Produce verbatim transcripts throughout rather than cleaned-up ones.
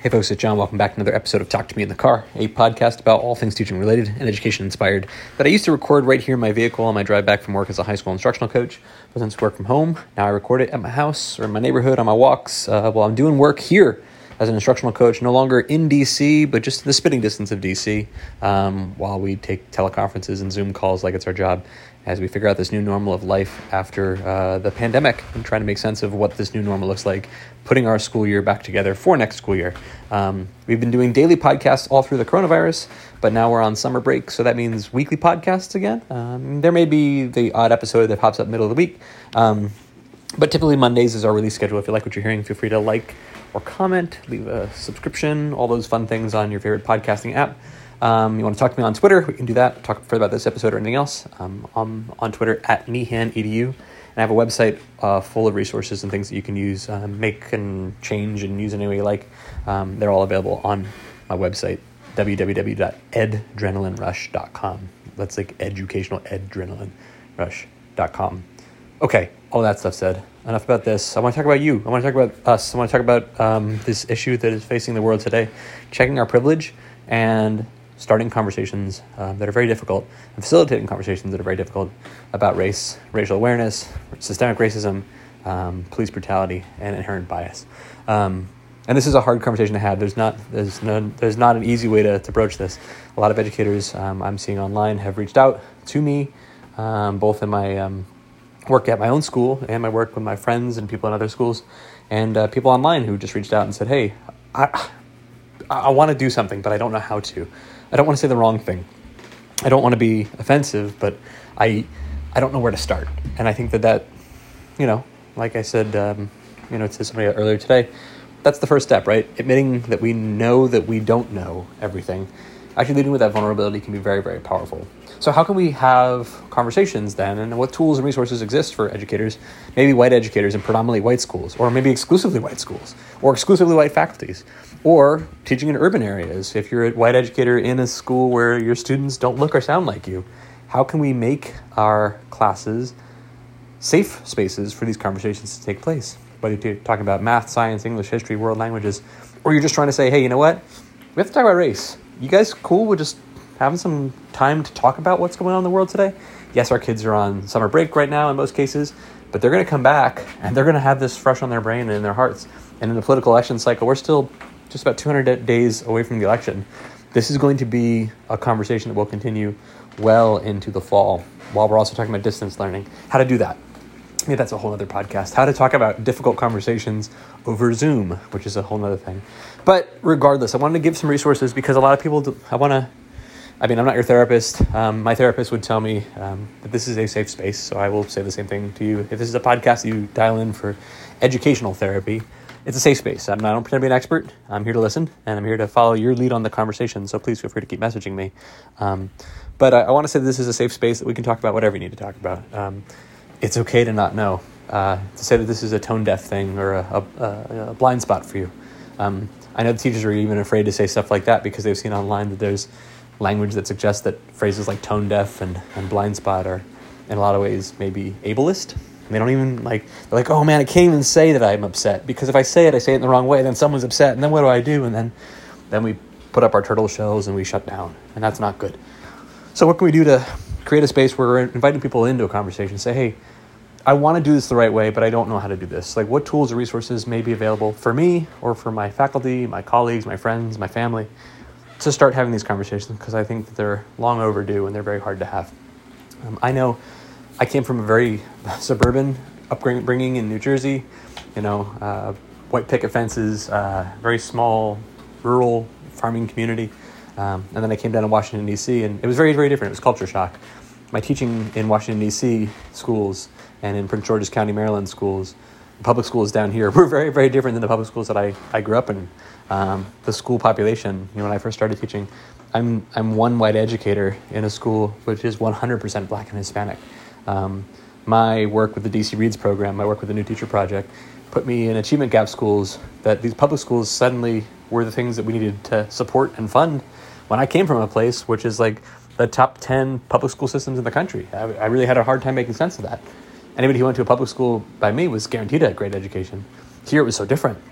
Hey folks, it's John. Welcome back to another episode of Talk to Me in the Car, a podcast about all things teaching related and education inspired that I used to record right here in my vehicle on my drive back from work as a high school instructional coach. But since I work from home, now I record it at my house or in my neighborhood on my walks uh, while I'm doing work here as an instructional coach, no longer in D C, but just the spitting distance of D C, um, while we take teleconferences and Zoom calls like it's our job as we figure out this new normal of life after uh, the pandemic and trying to make sense of what this new normal looks like, putting our school year back together for next school year. Um, we've been doing daily podcasts all through the coronavirus, but now we're on summer break, so that means weekly podcasts again. Um, there may be the odd episode that pops up middle of the week, um, but typically Mondays is our release schedule. If you like what you're hearing, feel free to like or comment, leave a subscription, all those fun things on your favorite podcasting app. Um, you want to talk to me on Twitter, we can do that. Talk further about this episode or anything else. Um, I'm on Twitter at meehanedu, and I have a website uh, full of resources and things that you can use, uh, make and change and use any way you like. Um, they're all available on my website, w w w dot edrenalin rush dot com. That's like educational edrenalin rush dot com. Okay, all that stuff said, enough about this. I want to talk about you. I want to talk about us. I want to talk about um, this issue that is facing the world today, checking our privilege and starting conversations uh, that are very difficult and facilitating conversations that are very difficult about race, racial awareness, systemic racism, um, police brutality, and inherent bias. Um, and this is a hard conversation to have. There's not there's no there's not an easy way to, to broach this. A lot of educators um, I'm seeing online have reached out to me, um, both in my um, work at my own school and my work with my friends and people in other schools, and uh, people online who just reached out and said, "Hey, I I want to do something, but I don't know how to. I don't want to say the wrong thing. I don't want to be offensive, but I I don't know where to start." And I think that that, you know, like I said, um, you know, to somebody earlier today, that's the first step, right? Admitting that we know that we don't know everything. Actually leading with that vulnerability can be very, very powerful. So how can we have conversations then, and what tools and resources exist for educators, maybe white educators in predominantly white schools, or maybe exclusively white schools, or exclusively white faculties, or teaching in urban areas? If you're a white educator in a school where your students don't look or sound like you, how can we make our classes safe spaces for these conversations to take place? Whether you're talking about math, science, English, history, world languages, or you're just trying to say, hey, you know what? We have to talk about race. You guys cool with just having some time to talk about what's going on in the world today? Yes, our kids are on summer break right now in most cases, but they're going to come back and they're going to have this fresh on their brain and in their hearts. And in the political election cycle, we're still just about two hundred days away from the election. This is going to be a conversation that will continue well into the fall, while we're also talking about distance learning. How to do that. Maybe that's a whole other podcast. How to talk about difficult conversations over Zoom, which is a whole other thing. But regardless, I wanted to give some resources because a lot of people, do, I want to, I mean, I'm not your therapist. Um, my therapist would tell me um, that this is a safe space, so I will say the same thing to you. If this is a podcast that you dial in for educational therapy, it's a safe space. I'm not, I don't pretend to be an expert. I'm here to listen, and I'm here to follow your lead on the conversation, so please feel free to keep messaging me. Um, but I, I want to say that this is a safe space that we can talk about whatever you need to talk about. Um, it's okay to not know. Uh, to say that this is a tone-deaf thing or a, a, a blind spot for you. Um, I know the teachers are even afraid to say stuff like that because they've seen online that there's language that suggests that phrases like tone-deaf and, and blind spot are, in a lot of ways, maybe ableist. They don't even, like, they're like, oh man, I can't even say that I'm upset, because if I say it, I say it in the wrong way, then someone's upset, and then what do I do? And then, then we put up our turtle shells and we shut down, and that's not good. So what can we do to create a space where we're inviting people into a conversation, say, hey, I want to do this the right way, but I don't know how to do this. Like, what tools or resources may be available for me or for my faculty, my colleagues, my friends, my family, to start having these conversations, because I think that they're long overdue and they're very hard to have. Um, I know I came from a very suburban upbringing in New Jersey, you know, uh, white picket fences, uh, very small rural farming community. Um, and then I came down to Washington, D C, and it was very, very different. It was culture shock. My teaching in Washington, D C schools and in Prince George's County, Maryland schools, public schools down here, were very, very different than the public schools that I, I grew up in. Um, the school population, you know, when I first started teaching, I'm I'm one white educator in a school which is one hundred percent Black and Hispanic. Um, my work with the D C Reads program, my work with the New Teacher Project, put me in achievement gap schools that these public schools suddenly were the things that we needed to support and fund when I came from a place which is like the top ten public school systems in the country. I, I really had a hard time making sense of that. Anybody who went to a public school by me was guaranteed a great education. Here it was so different.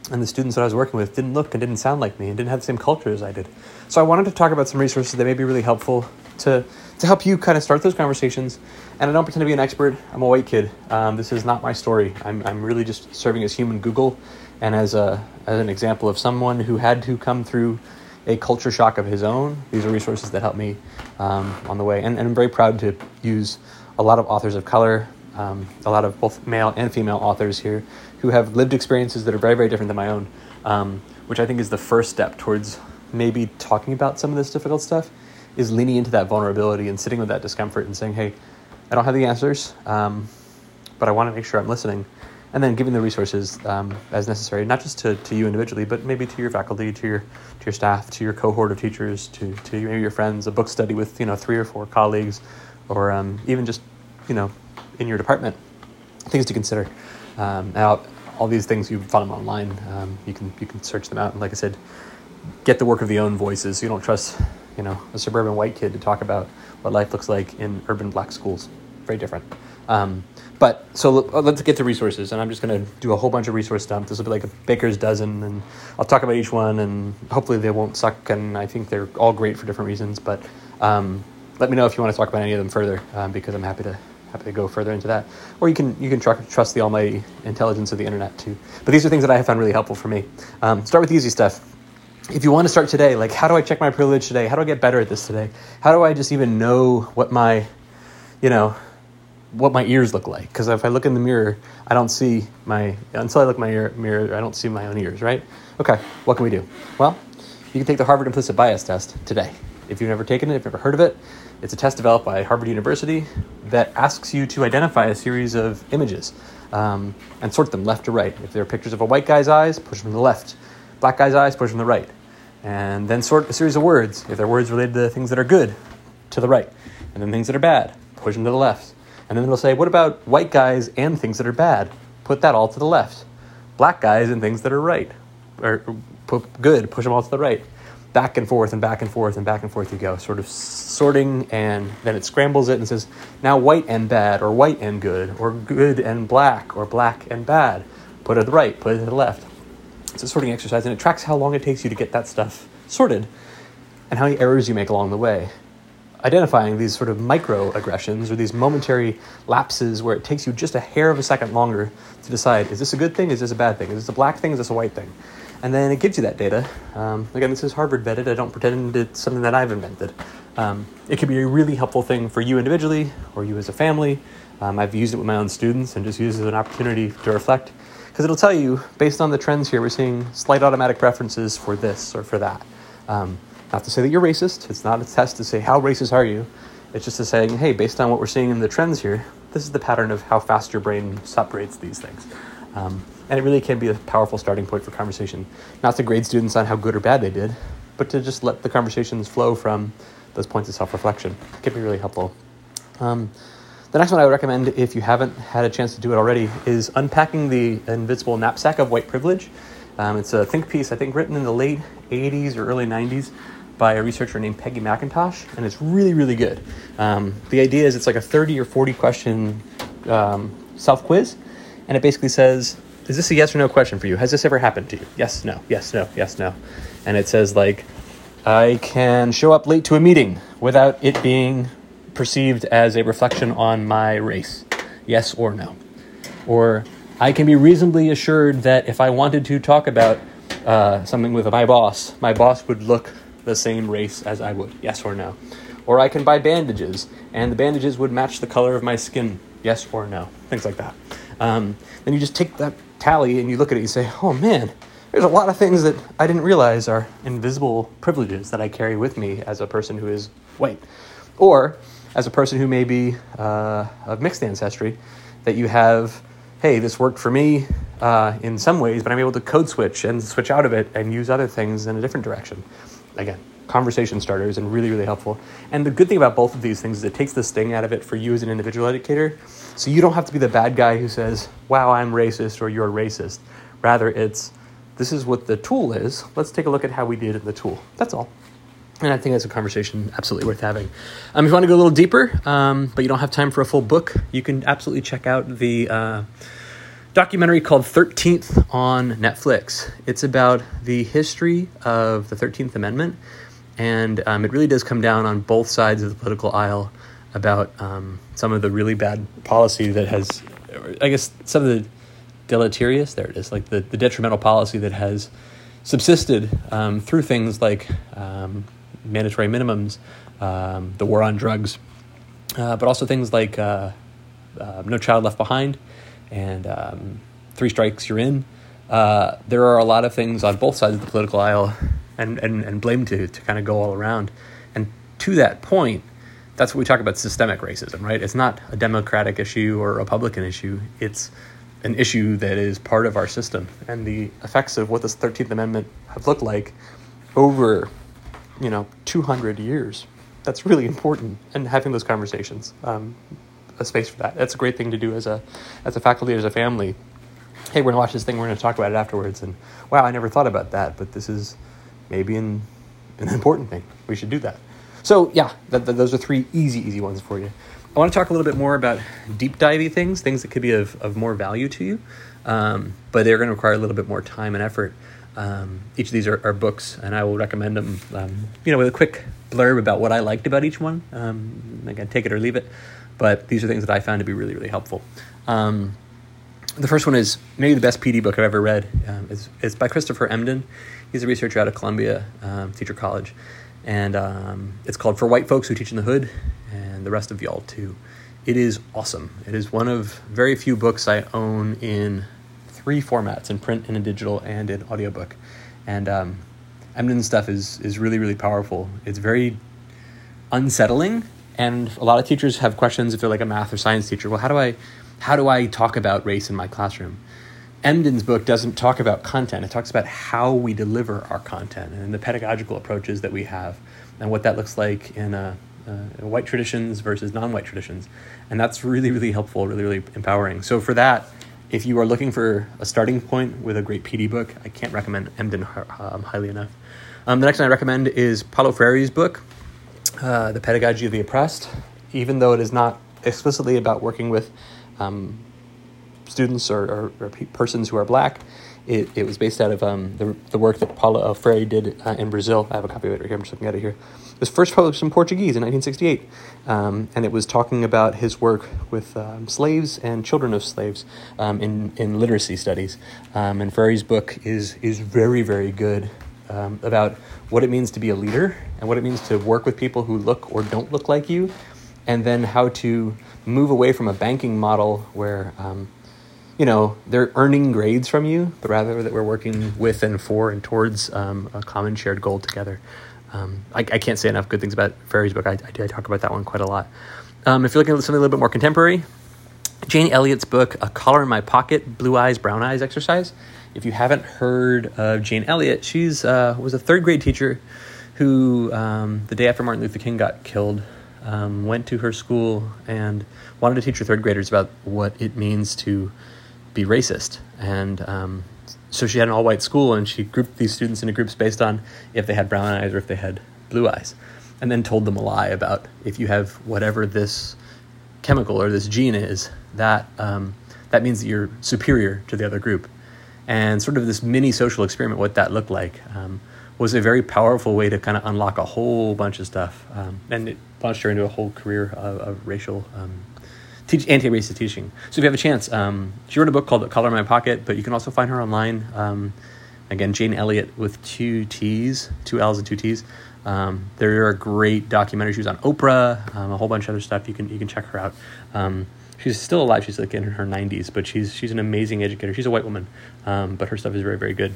and the students that I was working with didn't look and didn't sound like me and didn't have the same culture as I did. So I wanted to talk about some resources that may be really helpful to to help you kind of start those conversations. And I don't pretend to be an expert. I'm a white kid. Um, this is not my story. I'm I'm really just serving as human Google and as a as an example of someone who had to come through a culture shock of his own. These are resources that help me um, on the way. And, and I'm very proud to use a lot of authors of color, um, a lot of both male and female authors here who have lived experiences that are very, very different than my own, um, which I think is the first step towards maybe talking about some of this difficult stuff, is leaning into that vulnerability and sitting with that discomfort and saying, hey, I don't have the answers, um, but I want to make sure I'm listening. And then giving the resources um, as necessary, not just to, to you individually, but maybe to your faculty, to your to your staff, to your cohort of teachers, to, to maybe your friends, a book study with, you know, three or four colleagues, or um, even just, you know, in your department, things to consider. Um, now, all these things, you find them online. Um, you can you can search them out. And like I said, get the work of the own voices. You don't trust, you know, a suburban white kid to talk about what life looks like in urban black schools. Very different. Um, but so let's get to resources, and I'm just going to do a whole bunch of resource dump. This will be like a baker's dozen, and I'll talk about each one, and hopefully they won't suck, and I think they're all great for different reasons. But um, let me know if you want to talk about any of them further, um, because I'm happy to happy to go further into that. Or you can you can tr- trust the almighty intelligence of the internet too. But these are things that I have found really helpful for me. Um, start with the easy stuff. If you want to start today, like how do I check my privilege today? How do I get better at this today? How do I just even know what my, you know, what my ears look like? Because if I look in the mirror, I don't see my, until I look in my ear, mirror, I don't see my own ears, right? Okay, what can we do? Well, you can take the Harvard Implicit Bias Test today. If you've never taken it, if you've never heard of it, it's a test developed by Harvard University that asks you to identify a series of images um, and sort them left to right. If there are pictures of a white guy's eyes, push them to the left. Black guy's eyes, push them to the right. And then sort a series of words. If they're words related to things that are good, to the right. And then things that are bad, push them to the left. And then it'll say, what about white guys and things that are bad? Put that all to the left. Black guys and things that are right. Or put good, push them all to the right. Back and forth and back and forth and back and forth you go. Sort of sorting, and then it scrambles it and says, now white and bad, or white and good, or good and black, or black and bad. Put it to the right, put it to the left. It's a sorting exercise, and it tracks how long it takes you to get that stuff sorted and how many errors you make along the way. Identifying these sort of microaggressions or these momentary lapses where it takes you just a hair of a second longer to decide, is this a good thing? Is this a bad thing? Is this a black thing? Is this a white thing? And then it gives you that data. Um, again, this is Harvard vetted. I don't pretend it's something that I've invented. Um, it could be a really helpful thing for you individually or you as a family. Um, I've used it with my own students and just used it as an opportunity to reflect, because it'll tell you, based on the trends here, we're seeing slight automatic preferences for this or for that. Um, Not to say that you're racist. It's not a test to say how racist are you. It's just to say, hey, based on what we're seeing in the trends here, this is the pattern of how fast your brain separates these things. Um, and it really can be a powerful starting point for conversation. Not to grade students on how good or bad they did, but to just let the conversations flow from those points of self-reflection. It can be really helpful. Um, the next one I would recommend, if you haven't had a chance to do it already, is Unpacking the Invisible Knapsack of White Privilege. Um, it's a think piece, I think, written in the late eighties or early nineties by a researcher named Peggy McIntosh, and it's really, really good. Um, the idea is it's like a thirty or forty question um, self-quiz, and it basically says, is this a yes or no question for you? Has this ever happened to you? Yes, no, yes, no, yes, no. And it says, like, I can show up late to a meeting without it being perceived as a reflection on my race. Yes or no. Or I can be reasonably assured that if I wanted to talk about uh, something with my boss, my boss would look the same race as I would. Yes or no. Or I can buy bandages, and the bandages would match the color of my skin. Yes or no. Things like that. Um, then you just take that tally and you look at it and you say, oh man, there's a lot of things that I didn't realize are invisible privileges that I carry with me as a person who is white. Or as a person who may be uh, of mixed ancestry, that you have, hey, this worked for me uh, in some ways, but I'm able to code switch and switch out of it and use other things in a different direction. Again, conversation starters and really, really helpful. And the good thing about both of these things is it takes the sting out of it for you as an individual educator. So you don't have to be the bad guy who says, wow, I'm racist or you're racist. Rather, it's, this is what the tool is. Let's take a look at how we did in the tool. That's all. And I think that's a conversation absolutely worth having. Um, if you want to go a little deeper, um, but you don't have time for a full book, you can absolutely check out the uh, documentary called thirteenth on Netflix. It's about the history of the thirteenth Amendment, and um, it really does come down on both sides of the political aisle about um, some of the really bad policy that has, I guess, some of the deleterious, there it is, like the, the detrimental policy that has subsisted um, through things like um, mandatory minimums, um, the war on drugs, uh, but also things like uh, uh, No Child Left Behind, and um, Three Strikes, You're In. Uh, there are a lot of things on both sides of the political aisle and, and, and blame to, to kind of go all around. And to that point, that's what we talk about systemic racism, right? It's not a Democratic issue or a Republican issue. It's an issue that is part of our system. And the effects of what this thirteenth Amendment have looked like over, you know, two hundred years, that's really important. And having those conversations, um, a space for that. That's a great thing to do as a as a faculty, as a family. Hey, we're going to watch this thing, we're going to talk about it afterwards. And wow, I never thought about that, but this is maybe an, an important thing. We should do that. So yeah, th- th- those are three easy, easy ones for you. I want to talk a little bit more about deep divey things, things that could be of, of more value to you, um, but they're going to require a little bit more time and effort. Um, each of these are, are books, and I will recommend them, um, you know, with a quick blurb about what I liked about each one. Um, again, take it or leave it, but these are things that I found to be really, really helpful. Um, the first one is maybe the best P D book I've ever read. Um, it's, it's by Christopher Emdin. He's a researcher out of Columbia um, Teacher College. And um, it's called For White Folks Who Teach in the Hood, and the rest of y'all too. It is awesome. It is one of very few books I own in three formats, in print, in a digital, and in audiobook. And um, Emdin's stuff is is really, really powerful. It's very unsettling, and a lot of teachers have questions if they're like a math or science teacher. Well, how do I how do I talk about race in my classroom? Emdin's book doesn't talk about content. It talks about how we deliver our content and the pedagogical approaches that we have and what that looks like in, uh, uh, in white traditions versus non-white traditions. And that's really, really helpful, really, really empowering. So for that, if you are looking for a starting point with a great P D book, I can't recommend Emdin um, highly enough. Um, the next one I recommend is Paulo Freire's book, uh, The Pedagogy of the Oppressed. Even though it is not explicitly about working with um, students or, or, or persons who are black, it, it was based out of um, the, the work that Paulo Freire did uh, in Brazil. I have a copy of it right here. I'm just looking at it here. It was first published in Portuguese in nineteen sixty-eight, um, and it was talking about his work with um, slaves and children of slaves um, in, in literacy studies. Um, and Freire's book is is very, very good um, about what it means to be a leader and what it means to work with people who look or don't look like you, and then how to move away from a banking model where um, you know, they're earning grades from you, but rather that we're working with and for and towards um, a common shared goal together. Um, I, I can't say enough good things about Freire's book. I, I, I talk about that one quite a lot. Um, if you're looking at something a little bit more contemporary, Jane Elliott's book, A Collar in My Pocket, Blue Eyes, Brown Eyes Exercise. If you haven't heard of Jane Elliott, she's uh, was a third grade teacher who, um, the day after Martin Luther King got killed, um, went to her school and wanted to teach her third graders about what it means to be racist. And um, so she had an all-white school, and she grouped these students into groups based on if they had brown eyes or if they had blue eyes, and then told them a lie about if you have whatever this chemical or this gene is, that um, that means that you're superior to the other group. And sort of this mini social experiment, what that looked like, um, was a very powerful way to kind of unlock a whole bunch of stuff. Um, and it launched her into a whole career of, of racial um Teach, anti-racist teaching. So if you have a chance, um, she wrote a book called A Collar in My Pocket, but you can also find her online. Um, again, Jane Elliott with two T's, two L's and two T's. Um, there are great documentaries. She was on Oprah, um, a whole bunch of other stuff. You can you can check her out. Um, she's still alive. She's like in her nineties, but she's she's an amazing educator. She's a white woman, um, but her stuff is very, very good.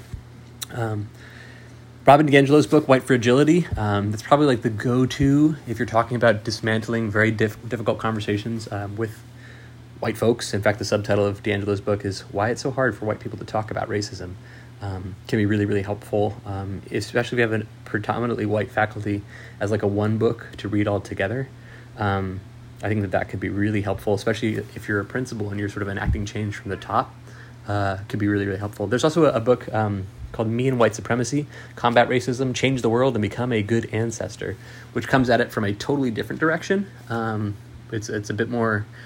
Um, Robin DiAngelo's book, White Fragility, um, that's probably like the go-to if you're talking about dismantling very diff- difficult conversations um, with white folks. In fact, the subtitle of DiAngelo's book is Why It's So Hard for White People to Talk About Racism. Um, can be really, really helpful, um, especially if you have a predominantly white faculty as like a one book to read all together. Um, I think that that could be really helpful, especially if you're a principal and you're sort of enacting change from the top. Uh, could be really, really helpful. There's also a, a book um, called Me and White Supremacy, Combat Racism, Change the World, and Become a Good Ancestor, which comes at it from a totally different direction. Um, it's it's a bit more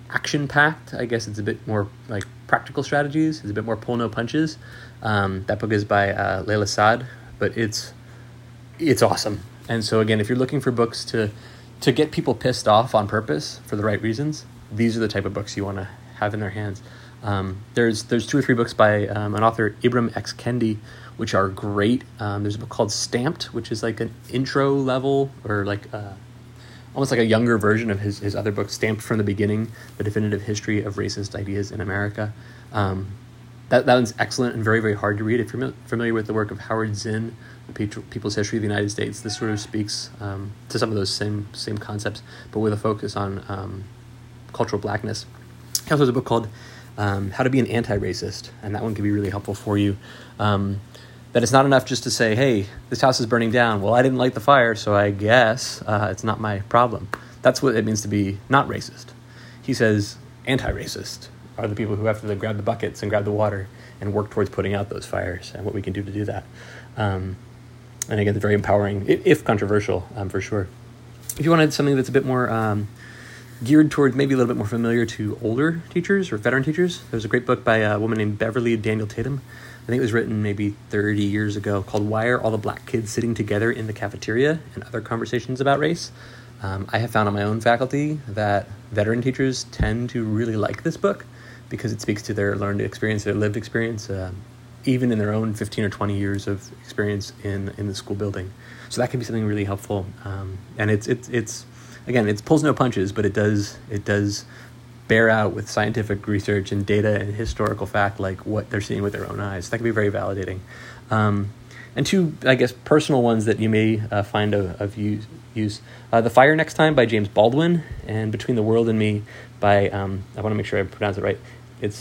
action-packed. I guess it's a bit more like practical strategies. It's a bit more pull no punches. Um, that book is by uh, Layla Saad, but it's it's awesome. And so again, if you're looking for books to to get people pissed off on purpose for the right reasons, these are the type of books you want to have in their hands. Um, there's there's two or three books by um, an author, Ibram X. Kendi, which are great. Um, there's a book called Stamped, which is like an intro level or like uh, almost like a younger version of his, his other book, Stamped from the Beginning, The Definitive History of Racist Ideas in America. Um, that, that one's excellent and very, very hard to read. If you're familiar with the work of Howard Zinn, The People's History of the United States, this sort of speaks um, to some of those same same concepts, but with a focus on um, cultural blackness. He also has a book called um, How to Be an Anti-Racist, and that one can be really helpful for you. Um, that it's not enough just to say, hey, this house is burning down. Well, I didn't light the fire, so I guess uh, it's not my problem. That's what it means to be not racist. He says anti-racist are the people who have to grab the buckets and grab the water and work towards putting out those fires and what we can do to do that. Um, and again, it's very empowering, if controversial, um, for sure. If you wanted something that's a bit more um, geared towards maybe a little bit more familiar to older teachers or veteran teachers, there's a great book by a woman named Beverly Daniel Tatum. I think it was written maybe thirty years ago, called Why Are All the Black Kids Sitting Together in the Cafeteria and Other Conversations About Race. Um, I have found on my own faculty that veteran teachers tend to really like this book because it speaks to their learned experience, their lived experience, uh, even in their own fifteen or twenty years of experience in, in the school building. So that can be something really helpful. Um, and it's, it's, it's, again, it pulls no punches, but it does, it does bear out with scientific research and data and historical fact, like what they're seeing with their own eyes. That can be very validating. Um, and two, I guess, personal ones that you may uh, find of, of use. use. Uh, The Fire Next Time by James Baldwin, and Between the World and Me by, um, I want to make sure I pronounce it right, it's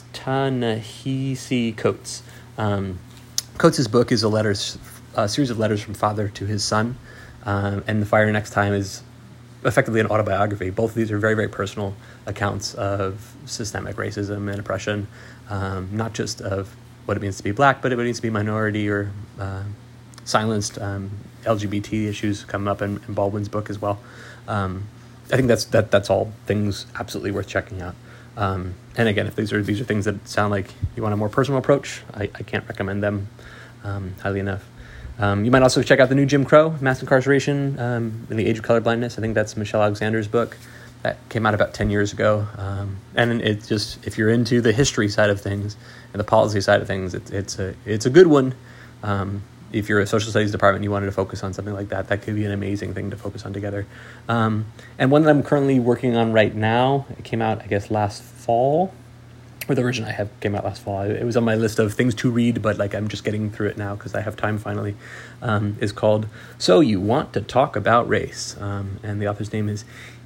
Ta-Nehisi Coates. Um, Coates' book is a letters, a series of letters from father to his son, um, and The Fire Next Time is effectively an autobiography. Both of these are very, very personal accounts of systemic racism and oppression, um, not just of what it means to be black, but what it means to be minority or uh, silenced. Um, L G B T issues come up in, in Baldwin's book as well. Um, I think that's that that's all things absolutely worth checking out. Um, and again, if these are these are things that sound like you want a more personal approach, I, I can't recommend them um, highly enough. Um, you might also check out the new Jim Crow, Mass Incarceration um, in the Age of Colorblindness. I think that's Michelle Alexander's book. That came out about ten years ago. Um, and it's just, if you're into the history side of things and the policy side of things, it, it's a it's a good one. Um, if you're a social studies department and you wanted to focus on something like that, that could be an amazing thing to focus on together. Um, and one that I'm currently working on right now, it came out, I guess, last fall. Or the version I have came out last fall. It was on my list of things to read, but like I'm just getting through it now because I have time finally. Um, is called So You Want to Talk About Race. Um, and the author's name is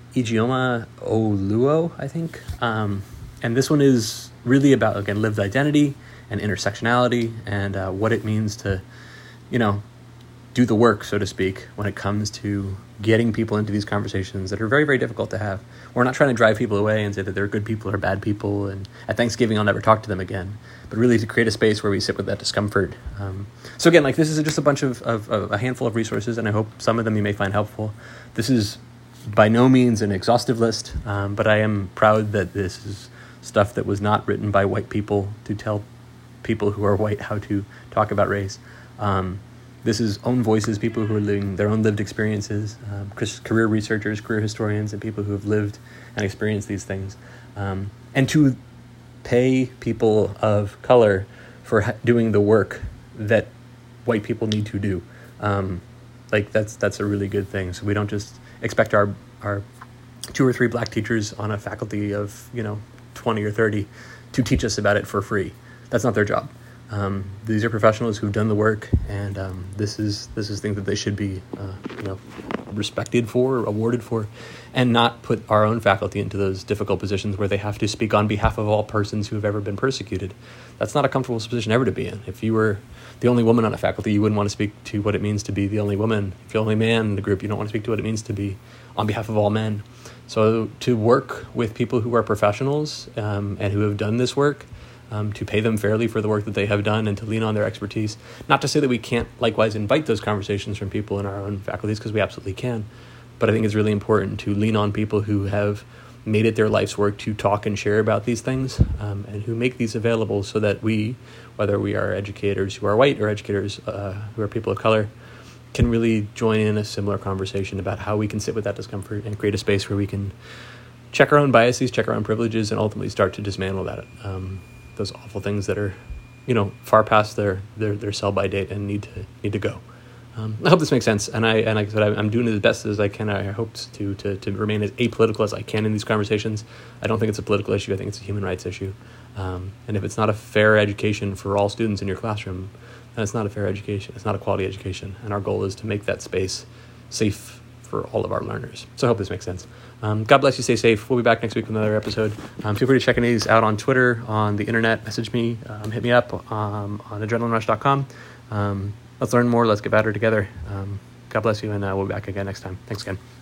Ijeoma Oluo, I think. Um, and this one is really about, again, lived identity and intersectionality and uh, what it means to, you know, do the work, so to speak, when it comes to getting people into these conversations that are very, very difficult to have. We're not trying to drive people away and say that they're good people or bad people, and at Thanksgiving I'll never talk to them again, but really to create a space where we sit with that discomfort. Um, so again, like this is just a bunch of, of, of a handful of resources, and I hope some of them you may find helpful. This is by no means an exhaustive list, um, but I am proud that this is stuff that was not written by white people to tell people who are white how to talk about race. Um, This is own voices, people who are living their own lived experiences, um, career researchers, career historians, and people who have lived and experienced these things. Um, and to pay people of color for ha- doing the work that white people need to do. Um, like that's that's a really good thing. So we don't just expect our our two or three black teachers on a faculty of, you know, twenty or thirty to teach us about it for free. That's not their job. Um, these are professionals who've done the work, and um, this is this is things that they should be, uh, you know, respected for, awarded for, and not put our own faculty into those difficult positions where they have to speak on behalf of all persons who have ever been persecuted. That's not a comfortable position ever to be in. If you were the only woman on a faculty, you wouldn't want to speak to what it means to be the only woman. If you're the only man in the group, you don't want to speak to what it means to be on behalf of all men. So to work with people who are professionals um, and who have done this work, Um, to pay them fairly for the work that they have done and to lean on their expertise. Not to say that we can't likewise invite those conversations from people in our own faculties, because we absolutely can. But I think it's really important to lean on people who have made it their life's work to talk and share about these things, um, and who make these available so that we, whether we are educators who are white or educators uh, who are people of color, can really join in a similar conversation about how we can sit with that discomfort and create a space where we can check our own biases, check our own privileges, and ultimately start to dismantle that. Um, those awful things that are, you know, far past their, their, their sell-by date and need to need to go. Um, I hope this makes sense, and I and like I said, I'm doing it as best as I can. I hope to, to to remain as apolitical as I can in these conversations. I don't think it's a political issue. I think it's a human rights issue. Um, and if it's not a fair education for all students in your classroom, then it's not a fair education. It's not a quality education. And our goal is to make that space safe for all of our learners. So I hope this makes sense. Um, God bless you. Stay safe. We'll be back next week with another episode. Um, feel free to check these out on Twitter, on the internet. Message me. Um, hit me up um, on adrenaline rush dot com. Um, Let's learn more. Let's get better together. Um, God bless you, and uh, we'll be back again next time. Thanks again.